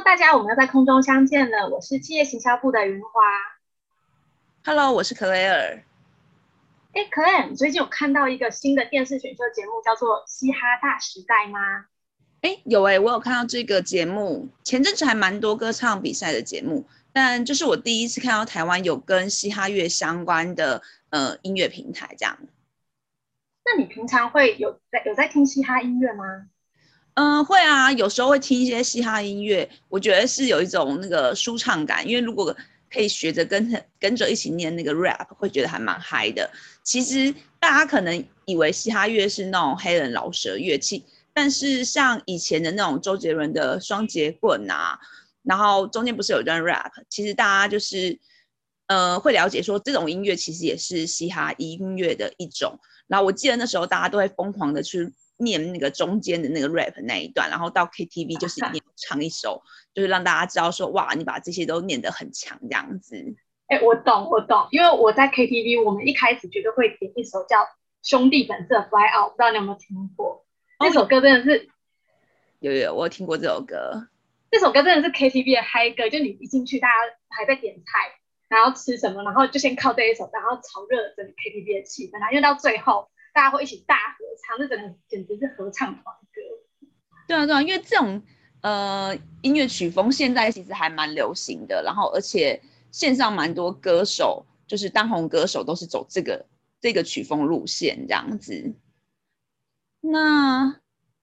大家，我们又在空中相见了。我是企业行销部的云花。 Hello，我是 Claire。 Claire，你最近有看到一个新的电视选秀节目，叫做《嘻哈大时代》吗？ 有我有看到这个节目，前阵子还蛮多歌唱比赛的节目，但这是我第一次看到台湾有跟嘻哈乐相关的音乐平台这样。 那你平常会有在听嘻哈音乐吗？ 会啊，有时候会听一些嘻哈音乐，我觉得是有一种那个舒畅感，因为如果可以学着跟着一起念那个 rap，会觉得还蛮嗨的。其实大家可能以为嘻哈乐是那种黑人老舌乐器，但是像以前的那种周杰伦的双节棍啊，然后中间不是有一段 rap，其实大家就是会了解说这种音乐其实也是嘻哈音乐的一种。然后我记得那时候大家都会疯狂的去念那个中间的那个 rap 那一段，然后到 KTV 就是一定要唱一首，就是让大家知道说哇，你把这些都念得很强这样子。 我懂，因为我在 KTV，我们一开始绝对会点一首叫《兄弟本色 Fly Out》，不知道你有没有听过？那哦， 首歌真的是， 有，我有听过这首歌。 这首歌真的是 KTV 的嗨歌，就你一进去，大家还在点菜，然后吃什么，然后就先靠这一首，然后炒热整个 KTV 的气氛，然后因为到最后大家会一起大合唱，这整个简直是合唱团歌。 对啊，对啊，因为这种音乐曲风现在其实还蛮流行的，然后而且线上蛮多歌手，就是当红歌手都是走这个曲风路线这样子。那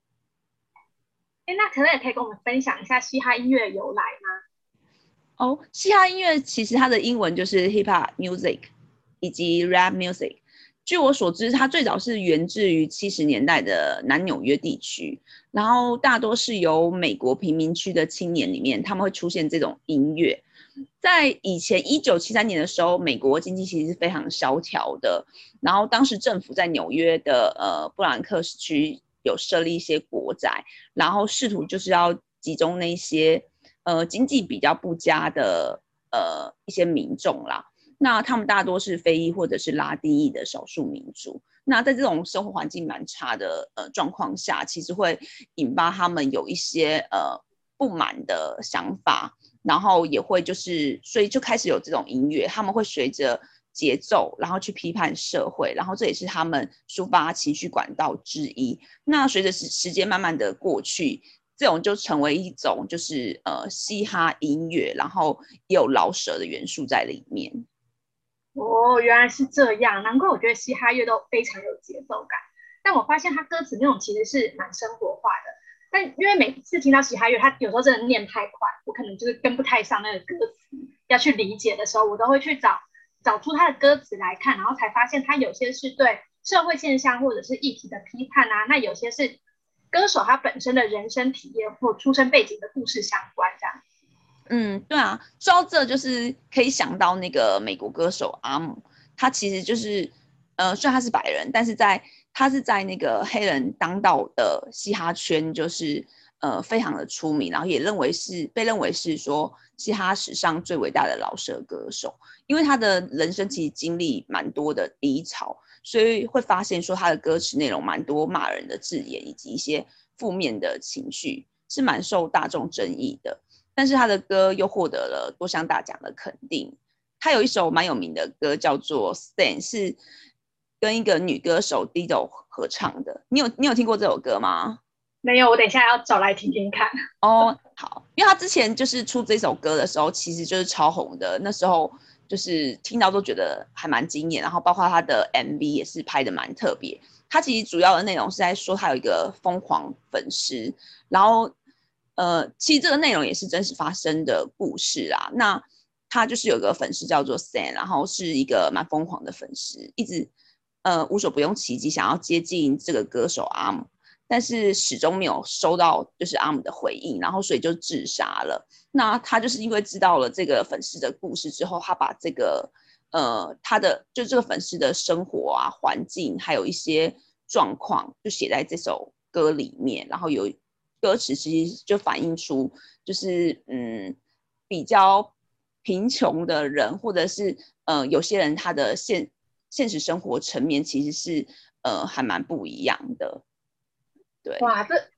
那可能也可以跟我们分享一下嘻哈音乐的由来吗？ 嘻哈音乐其实它的英文就是 hip hop music 以及 rap music。据我所知，它最早是源自于70年代的南纽约地区，然后大多是由美国贫民区的青年里面，他们会出现这种音乐。在以前1973年的时候，美国经济其实是非常萧条的，然后当时政府在纽约的布兰克斯区有设立一些国宅，然后试图就是要集中那些经济比较不佳的一些民众啦。那他们大多是非裔或者是拉丁裔的少数民族。那在这种生活环境蛮差的状况下，其实会引发他们有一些不满的想法，然后也会就是所以就开始有这种音乐，他们会随着节奏，然后去批判社会，然后这也是他们抒发情绪管道之一。那随着时间慢慢的过去，这种就成为一种就是嘻哈音乐，然后也有饶舌的元素在里面。 哦，原来是这样，难怪我觉得嘻哈乐都非常有节奏感。但我发现它歌词内容其实是蛮生活化的，但因为每次听到嘻哈乐，它有时候真的念太快，我可能就是跟不太上那个歌词，要去理解的时候，我都会去找出它的歌词来看，然后才发现它有些是对社会现象或者是议题的批判啊，那有些是歌手他本身的人生体验或出生背景的故事相关这样。 对啊，说到这就是可以想到那个美国歌手阿姆，他其实就是虽然他是白人，但是他是在那个黑人当道的嘻哈圈，就是非常的出名，然后也被认为是说嘻哈史上最伟大的饶舌歌手，因为他的人生其实经历蛮多的低潮，所以会发现说他的歌词内容蛮多骂人的字眼，以及一些负面的情绪，是蛮受大众争议的。但是他的歌又获得了多项大奖的肯定。他有一首蛮有名的歌叫做《Stan》，是跟一个女歌手 Dido 合唱的。你有听过这首歌吗？ 没有，我等一下要找来听听看。 好，因为他之前就是出这首歌的时候，其实就是超红的，那时候就是听到都觉得还蛮惊艳，然后包括他的 MV 也是拍的蛮特别。他其实主要的内容是在说他有一个疯狂粉丝，然后其实这个内容也是真实发生的故事啊。那他就是有个粉丝叫做 Sam，然后是一个蛮疯狂的粉丝，一直无所不用其极想要接近这个歌手阿姆，但是始终没有收到就是阿姆的回应，然后所以就自杀了。那他就是因为知道了这个粉丝的故事之后，他把这个他的就这个粉丝的生活啊、环境，还有一些状况，就写在这首歌里面。然后有歌词其实就反映出，就是比较贫穷的人，或者是有些人他的现实生活层面其实是还蛮不一样的。对。 哇，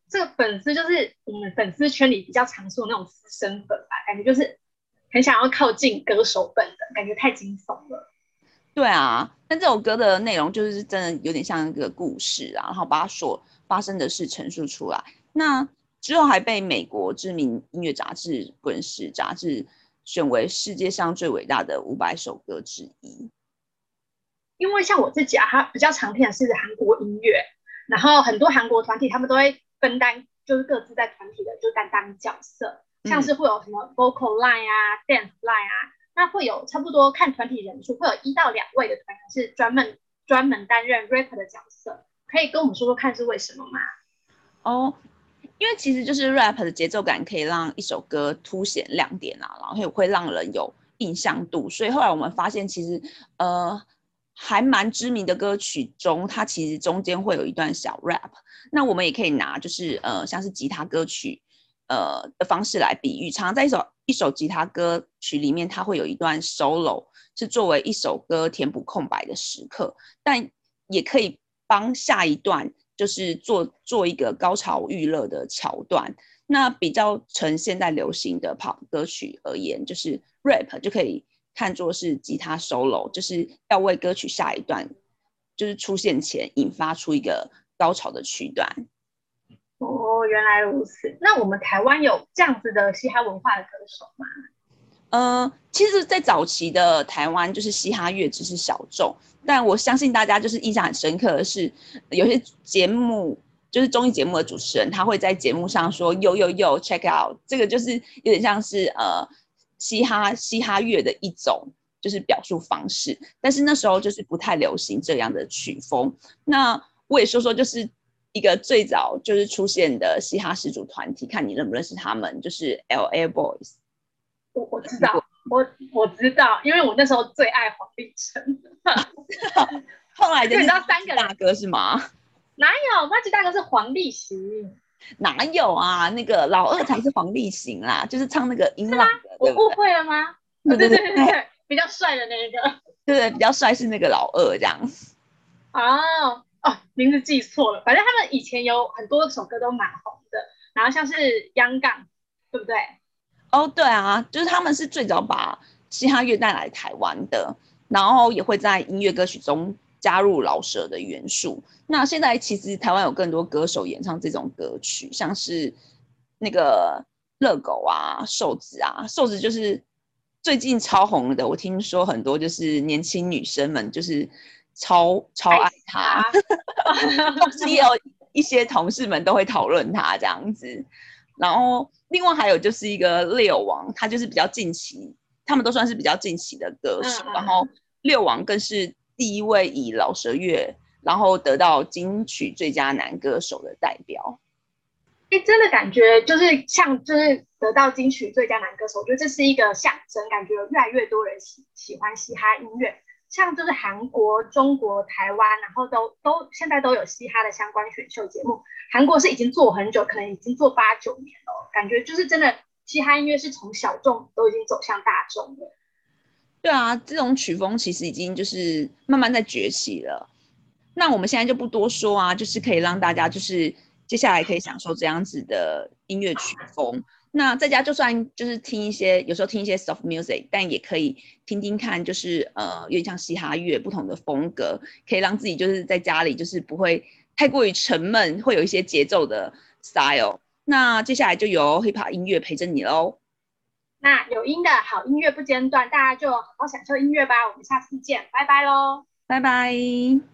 这个粉丝就是我们粉丝圈里比较常说的那种私生粉吧，感觉就是很想要靠近歌手本人，感觉太惊悚了。 对啊，但这首歌的内容就是真的有点像一个故事啊，然后把它所发生的事陈述出来。那之后还被美国知名音乐杂志《滚石》杂志选为世界上最伟大的500首歌之一。 因为像我自己啊，他比较常听的是韩国音乐，然后很多韩国团体他们都会分担，就是各自在团体的就担当角色，像是会有什么 vocal line 啊、dance line 啊，那会有差不多看团体人数，会有1到2位的团员是专门担任 rapper 的角色，可以跟我们说说看是为什么吗？ 哦，因为其实就是 rap 的节奏感可以让一首歌凸显亮点啊，然后也会让人有印象度，所以后来我们发现其实还蛮知名的歌曲中，它其实中间会有一段小 rap。那我们也可以拿就是像是吉他歌曲的方式来比喻，常常在一首吉他歌曲里面，它会有一段 solo 是作为一首歌填补空白的时刻，但也可以帮下一段就是做一个高潮预热的桥段。那比较成现在流行的 pop 歌曲而言，就是 rap 就可以看作是吉他 solo，就是要为歌曲下一段就是出现前引发出一个高潮的区段。 哦，原来如此。那我们台湾有这样子的嘻哈文化的歌手吗？ 其实，在早期的台湾，就是嘻哈乐只是小众，但我相信大家就是印象很深刻的是，有些节目就是综艺节目的主持人，他会在节目上说“yo yo yo check out”，这个就是有点像是嘻哈乐的一种就是表述方式，但是那时候就是不太流行这样的曲风。那我也说说，就是一个最早就是出现的嘻哈始祖团体，看你认不认识他们，就是 LA Boys。 我知道，我知道，因为我那时候最爱黄立成。 后来的因为你知道3个人大哥是吗？ 哪有？马吉大哥是黄立行。 哪有啊？那个老二才是黄立行啦，就是唱那个音浪的， 我误对不对？ 会了吗？ 对对对对比较帅的那个。 对对，比较帅是那个老二这样。 哦哦，名字记错了。反正他们以前有很多首歌都蛮红的，然后像是央杠，对不对？ 哦，对啊，就是他们是最早把嘻哈乐带来台湾的，然后也会在音乐歌曲中加入饶舌的元素。那现在其实台湾有更多歌手演唱这种歌曲，像是那个热狗啊、瘦子啊，瘦子就是最近超红的，我听说很多就是年轻女生们就是超爱他，同时也有一些同事们都会讨论他这样子。然后另外还有就是一个六王，他就是比较近期，他们都算是比较近期的歌手。然后六王更是第一位以饶舌乐，然后得到金曲最佳男歌手的代表。 真的感觉就是像就是得到金曲最佳男歌手，我觉得这是一个象征，感觉有越来越多人喜欢嘻哈音乐。像就是韩国、中国、台湾，然后都现在都有嘻哈的相关选秀节目。韩国是已经做很久，可能已经做8、9年了，感觉就是真的嘻哈音乐是从小众都已经走向大众了。 对啊，这种曲风其实已经就是慢慢在崛起了。那我们现在就不多说啊，就是可以让大家就是接下来可以享受这样子的音乐曲风。那在家就算就是听一些，有时候听一些 soft music， 但也可以听听看，就是有点像嘻哈乐不同的风格，可以让自己就是在家里就是不会太过于沉闷，会有一些节奏的 style。那接下来就由 hip hop 音乐陪着你喽。 那有音的好音乐不间断，大家就好好享受音乐吧。我们下次见，拜拜喽。 拜拜。